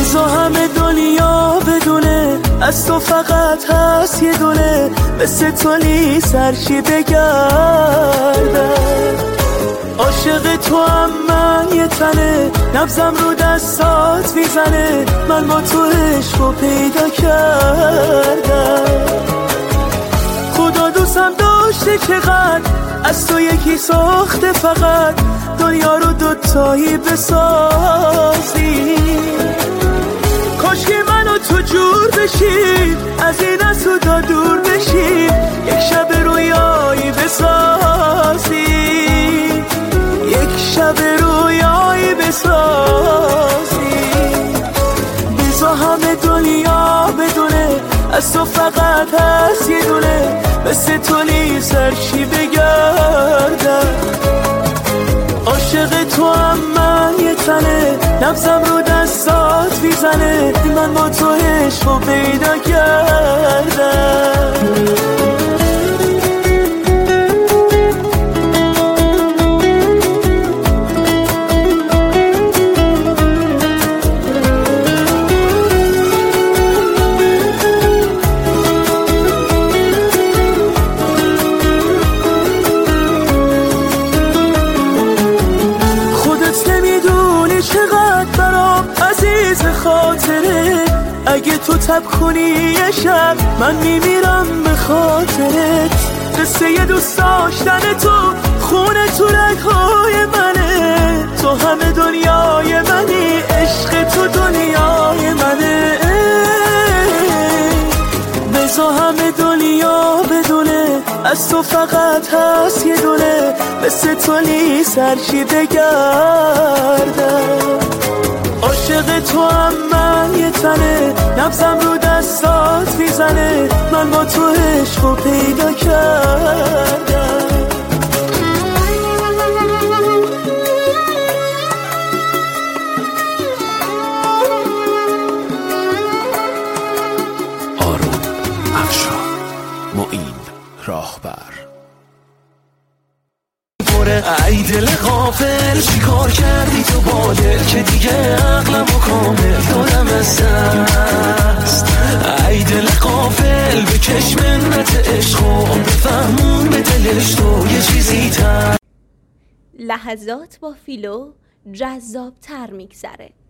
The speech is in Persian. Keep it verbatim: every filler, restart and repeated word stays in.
بزا همه دنیا بدونه از تو فقط هست یه دونه، مثل تو نیست هرچی بگردم. عاشق تو هم من یه تنه، نبضم رو دستات میزنه، من با تو عشقو پیدا کردم. خدا دوستم داشته چقدر از تو یکی ساخته، فقط دنیا رو دوتایی بسازی. کاش که من و تو جور بشیم، از این از خدا دور بشیم، یک شب رویایی بسازی، یک شب رویایی بسازی. بزا همه دنیا بدونه از تو فقط هست یه دونه، مثل تو نیست هرچی بگردم. عاشق تو هم من یه تنه، نبضم رو دستات میزنه، من با تو عشقو پیدا کردم. اگه تو تب کنی یه شب، من میمیرم به خاطرت. قصه یه دوست داشتن تو، خونه تو رگ‌های منه، تو همه دنیای منی، عشق تو دنیای منه. بزا همه دنیا بدونه از تو فقط هست یه دونه، مثل تو نیست هرچی بگردم. عاشق تو هم من یه تنه، نبضم رو دستات میزنه، من با تو عشقو پیدا کردم. آروم افشار، معین راهبر. ای دل غافل چیکار کردی تو با دل که دیگه عقلمو کامل دادم از دست. ای دل غافل بکش منت عشقو، بفهمون به دلش تو یه چیزی تر. لحظات با فیلو جذاب تر میگذره.